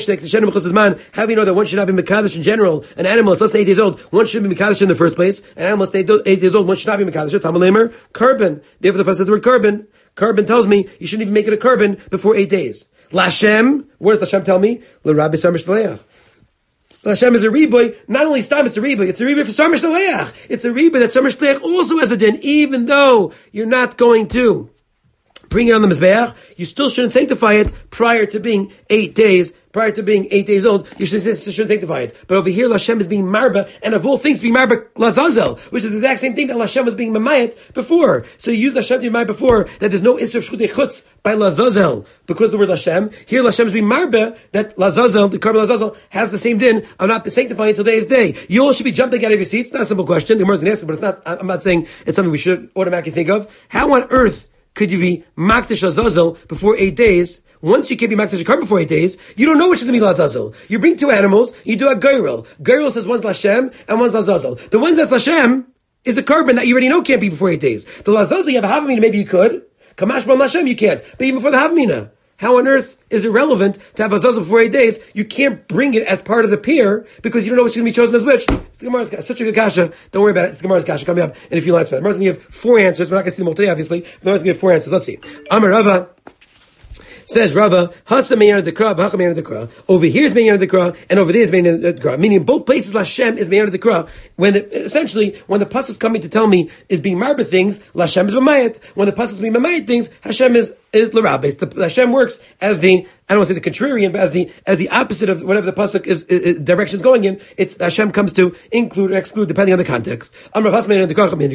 How do you know that one should not be mekadosh in general? An animal is less than 8 years old, one should be mekadosh in the first place. An animal is 8 years old, one should not be mekadosh. Tamalamer, carbon. Therefore, the pasuk says the word carbon. Carbon tells me you shouldn't even make it a carbon before 8 days. Lashem. What does Lashem tell me? L'Rabbi Sarmish Shaleach. Hashem is a riboy. Not only stam, it's a riboy. It's a riboy for Sarmish Shaleach. It's a riboy that Sarmish Shaleach also has a din, even though you're not going to bring it on the mizbeach. You still shouldn't sanctify it prior to being 8 days. Prior to being 8 days old, you shouldn't sanctify it. But over here, Lashem is being marba, and of all things, being marba lazazel, which is the exact same thing that Lashem was being mamayat before. So you use Lashem to be mamayat before, that there's no isser shchutei chutz by lazazel, because the word Lashem. Here, Lashem is being marba, that lazazel, the carbon lazazel, has the same din of not sanctifying until the 8th day. You all should be jumping out of your seats. It's not a simple question. The Gemara is asking, but it's not, I'm not saying it's something we should automatically think of. How on earth could you be makdish lazazel before 8 days? Once you can't be makdash carbon before 8 days, you don't know which is going to be lazazel. You bring two animals, you do a gairil. Gairil says one's Lashem and one's lazazel. The one that's Lashem is a carbon that you already know can't be before 8 days. The lazazel, you have a havamina, maybe you could. Kamash ban Lashem, you can't. But even before the havamina, how on earth is it relevant to have lazazel before 8 days? You can't bring it as part of the pair because you don't know what's going to be chosen as which. The Gemara's got such a good kasha. Don't worry about it. It's the Gemara's kasha coming up in a few lines for that. The Gemara's going to give 4 answers. We're not going to see them all today, obviously. The Gemara's going to give 4 answers. Let's see. Amar Rava. Says Rava, Hasa Meyan Dekra, Bacha Meyan Dekra. Over here is Meyan Dekra, and over there is Meyan Dekra. Meaning both places Lashem is Meyan Dekra. Essentially, when the pasuk is coming to tell me is being marba things, Lashem is Mamayat. When the pasuk is being Mamayat things, Hashem is L'Rabes. The Hashem works as the, I don't want to say the contrarian, but as the opposite of whatever the pasuk is direction is going in. It's Hashem comes to include or exclude depending on the context. Amar Hasam El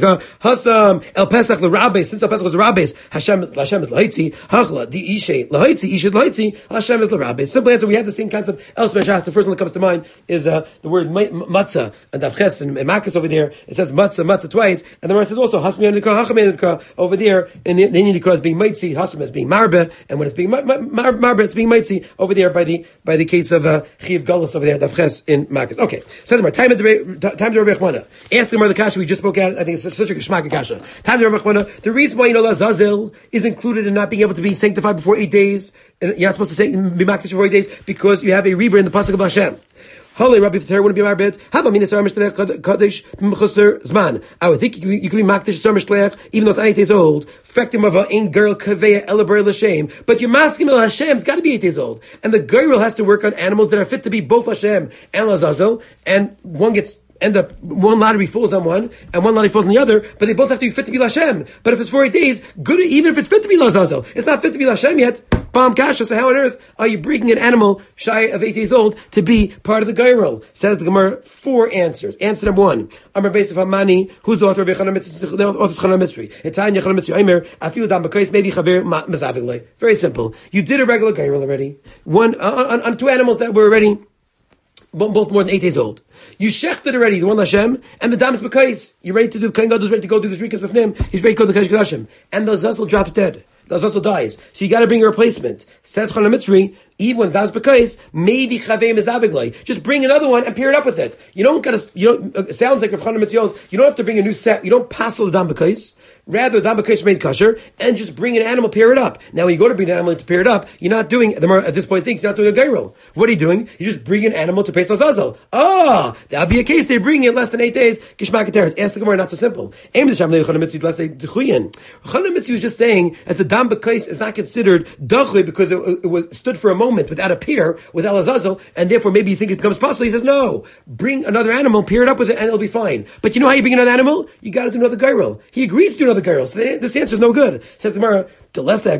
Pesach L'Rabes. Since El Pesach was L'Rabes, Hashem is L'Haitzi. Hachla Di Ishe L'Haitzi. Ishe L'Haitzi. Hashem is L'Rabes. Simple answer. We have the same concept elsewhere. The first one that comes to mind is the word matzah and Davches and Makas over there. It says matzah twice, and the Gemara says also Hasam El Dekra, Hacham El Dekra over there, and the Indian Dekra is being Maitzi Hasam it's being marbe, and when it's being marbe, it's being mitzi over there by the case of chiv galus over there davches in market. Okay, says more time to Rabbi Chwana. Ask the kasha we just spoke at. I think it's such a geschmack kasha. Time to Rabbi Chwana. The reason why Lazazel is included in not being able to be sanctified before 8 days, and you're not supposed to be makdish before 8 days because you have a reber in the pasuk of Hashem. Holy Rabbi Father wouldn't be marbet. How about Minas Armishlech Kaddish Mechusser Zman? I would think you could be Makdish Sarmishlech even though it's not 8 days old. Factum of a in girl Kaveya Elaber L'Shem. But you're masking El Hashem, it's got to be 8 days old. And the girl has to work on animals that are fit to be both Hashem and Lazazel, and one lottery falls on one, and one lottery falls on the other, but they both have to be fit to be Lashem. But if it's for 8 days, good, even if it's fit to be Lazazel, it's not fit to be Lashem yet. Bam Kasha, so how on earth are you bringing an animal shy of 8 days old to be part of the Gairol? Says the Gemara, 4 answers. Answer number 1, Amar Beis of Hamani, who's the author of Chana Mitzri? Etanya Chana Mitzri, Aimer, Afilu Dam Bakais, maybe Chaver Mazaviglei. Very simple. You did a regular Gairol already. One, on 2 animals that were already both more than 8 days old. You shechted already, the one Hashem, and the dam's Bakais. You're ready to do, Kohen Gadol is ready to go do the Shrikas B'fnim. He's ready to go to the Kodesh Kodashim. And the Zazel drops dead. The Zazel dies. So you gotta bring a replacement. Says Chana Mitzri, even when that's Bakais, maybe Chavei Mezaviglei. Just bring another one and pair it up with it. It sounds like Rav Chana Mitzri, you don't have to bring a new set. You don't pass the Dam Bakais. Rather, Dam Bakais remains kosher, and just bring an animal, pair it up. Now, when you go to bring the animal to pair it up, you're not doing, at this point thinks you're not doing a Gairol. What are you doing? You just bring an animal to Pesach Zazel. That'd be a case they bring it less than 8 days. Gishmak Teretz. Ask the Gemara, not so simple. Chana Mitzri was just saying that the Dam Bakais is not considered Dachui because it was stood for a moment without a pair, with El Azazel, and therefore maybe you think it becomes possible. He says, no, bring another animal, pair it up with it, and it'll be fine. But you know how you bring another animal? You gotta do another Gairol. He agrees to do another Gairol. So this answer is no good. Says the Gemara, do we know the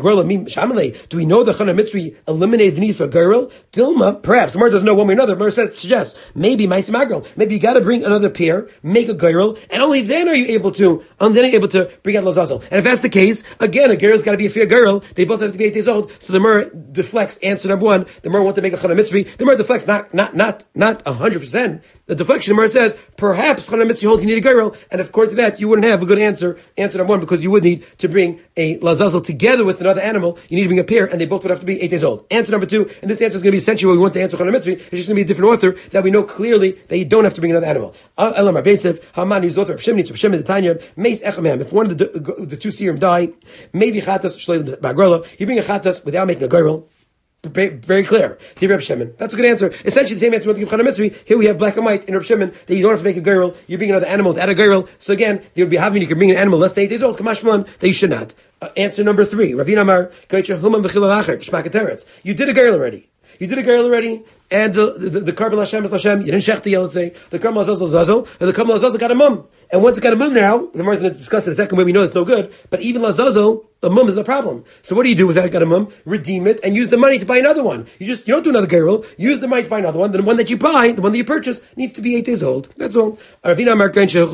Chana Mitzri eliminated the need for a Gairol? Dilma, perhaps. The Gemara doesn't know one way or another. The Gemara suggests, maybe Ma'aseh Magrel. Maybe you gotta bring another pair, make a Gairol, and only then are you able to bring out Lazazel. And if that's the case, again, a Gairol's gotta be a fair Gairol. They both have to be 8 days old. So the Gemara deflects answer number 1. The Gemara want to make a Chana Mitzri. The Gemara deflects not 100%. The deflection, the Gemara says, perhaps Chana Mitzri holds you need a Gairol, and according to that, you wouldn't have a good answer number 1, because you would need to bring a Lazazel together with another animal. You need to bring a pair, and they both would have to be 8 days old. Answer number 2, and this answer is going to be essentially what we want to answer Chana Mitzri. It's just going to be a different author that we know clearly that you don't have to bring another animal. Elamar Beisev, Haman, who's the author of Shimni, the Tanya, Meis Echamem. If one of the 2 serum die, maybe Chatas Shleil Bagrola, you bring a Chatas without making a Gairol. Very clear. Reb Shimon. That's a good answer. Essentially the same answer we want to give Chana Mitzri. Here we have black and white in Reb Shimon that you don't have to make a Gairol. You bring another animal without a Gairol. So again, there would be having you can bring an animal less than 8 days old, Kamash Malan, that you should not. Answer number 3. Ravina Amar, Kaicha Human V'chil Alacher, Kishmak Teretz. You did a Gairol already. And the carbon Lashem is Lashem. You didn't shech the let's say. The carbon Lazazel is Lazazel, and the carbon Lazazel got a mum. And once it got a mum now, the Gemara is going to discuss in a second way we know it's no good, but even Lazazel, the mum is no problem. So what do you do with that got a mum? Redeem it and use the money to buy another one. You don't do another Gairol. Use the money to buy another one. The one that you buy, the one that you purchase, needs to be 8 days old. That's all. How do you know that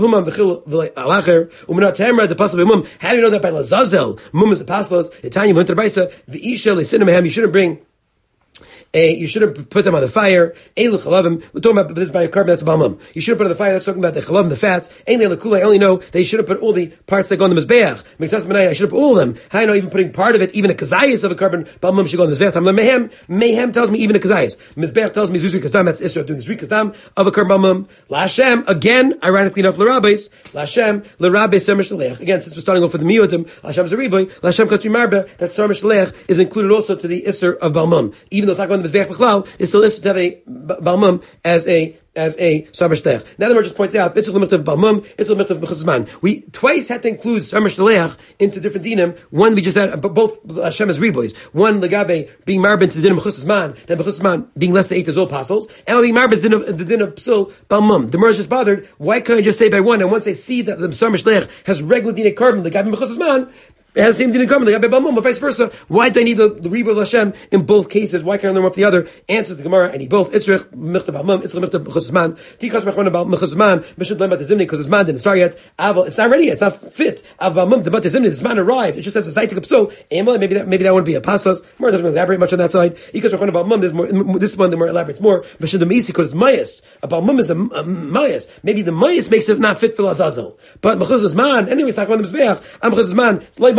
by Lazazel, mum is a paslos, Italian munter baisa, v'isha le'sinamehem, you shouldn't put them on the fire. We're talking about this by a carbon, that's a balmum. You shouldn't put on the fire, that's talking about the chalavim, the fats. I only know that you shouldn't put all the parts that go on the mizbeach. I shouldn't put all of them. How I know even putting part of it, even a kazayas of a carbon, balmum should go on the mizbeach. Mehem tells me even a kazayas. Mizbeach tells me zuzri kazdam, that's Israel doing zuzri kazdam of a carbon balmum. Lashem, again, ironically enough, l'rabbis. Lashem, l'rabbis sarmish l'lech. Again, since we're starting off with the miyutim, Lashem zariboy, Lashem katri marba, that sarmish l'lech is included also to the Isser of balmum. Even though it's not going to the mizbeach b'chlal, it's still listed to have a balmum as a sarmish lech. Now the Gemara just points out, it's a limit of balmum, it's a limit of mechazman. We twice had to include sarmish lech into different dinim. One we just had, but both Hashem as ribois. One legabe being marbin to the din of mechazman, then mechazman being less than 8 years old apostles, and being marbin to the din of psul balmum. The Gemara is just bothered. Why couldn't I just say by one? And once I see that the sarmish lech has regular din of carbon, legabe mechazman, it has the same thing in common. They got Balmum, but vice versa. Why do I need the Rebbe of Hashem in both cases? Why can't I learn off the other? Answers the Gemara, and he both. Itzrich, Michtav Balmum, Itzrich, Michtav Chazman. Tikas Mechon about Mechazman, Meshud Lem about the Zimni, because his man didn't start yet. Aval, it's not ready yet, it's not fit. Av Balmum, about the Zimni, this man arrived. It just has a Zaitik Pso. Maybe that wouldn't be a Pasas. Gemara doesn't really elaborate much on that side. Tikas Mechon about Mum, this one, the more elaborates more. Meshud the Meisi, because it's Mayas. A Balmum is a Mayas. Maybe the Mayas makes it not fit for Lazazel. But Mechaz's man, anyway, it's not going to Mizbeach. Mechaz's man, it's like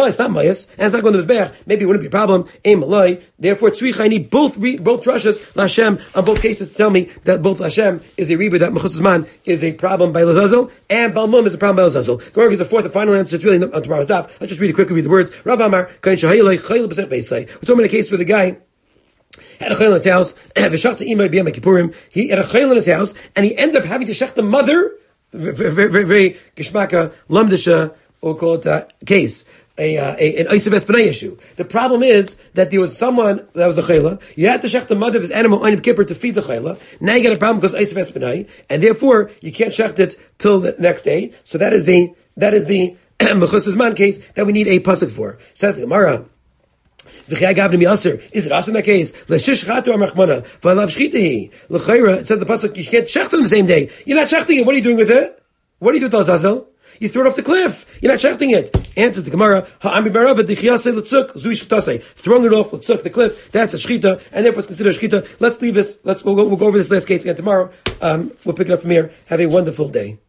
Malay, it's not Mayas, and it's not going to the Mizbeach, maybe it wouldn't be a problem. Ein Malay. Therefore, Tzricha, I need both drushes, Lashem, on both cases to tell me that both Lashem is a Reba, that Mechus Zman is a problem by Lazazel, and Balmum is a problem by Lazazel. Gorg is the fourth and final answer. It's really on tomorrow's daf. Let's just read the words. Rav Amar, Kain Shahayelay, Chayel B'Sech Beisai. We're talking about a case where the guy had a chayil in his house, he had a chayil in his house, and he ended up having to shech the mother, very geshmaka, lamdisha, we'll call it a case, an Isav Espanay issue. The problem is that there was someone that was a chayla. You had to shech the mother of his animal on Kippur to feed the chayla. Now you got a problem because Isav Espanay, and therefore you can't shecht it till the next day. So that is the Mechus Zman case that we need a pasuk for. Says the Gemara. Is it us in that case? It says the pasuk you can't shecht it on the same day. You're not shechting it. What are you doing with it? What do you do with Azazel? You throw it off the cliff. You're not shechting it. Answers the Gemara. Throwing it off the cliff. That's a shchita, and therefore it's considered a shchita. Let's leave this. We'll go over this last case again tomorrow. We'll pick it up from here. Have a wonderful day.